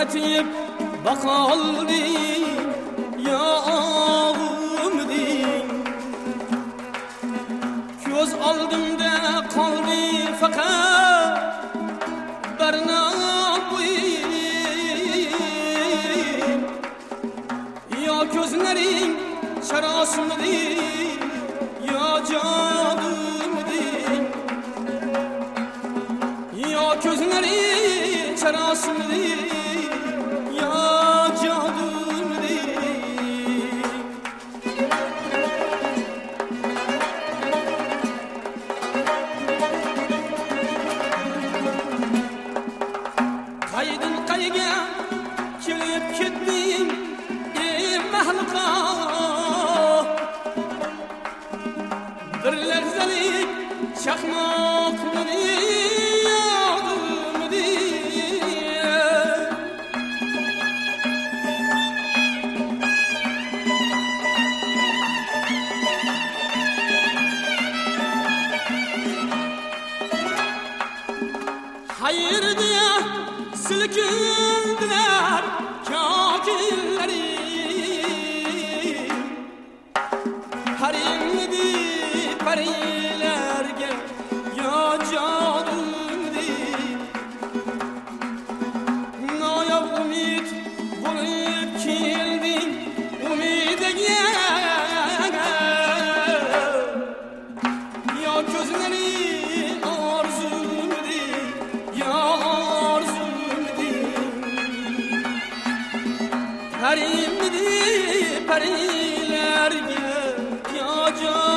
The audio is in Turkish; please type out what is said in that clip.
etip bakaldı ya ağımdin. Göz aldımda kaldı fakat Bernabıyım. Ya gözlerin şarasımdı ya cadımdı. Ya gözlerin şarasımdı ya cadımdı. Kaydın kayga kelip gittim mahluka. Bir lehzelik çakmaklı yadımdı. Hayır diye silkindiler kafirleri. Harimdi perilerge ya cadımdı. Naya umid bulup kildim umide gel. Ya gözleri arzumdu ya arzumdu. Harimdi perilerge ya cadımdı.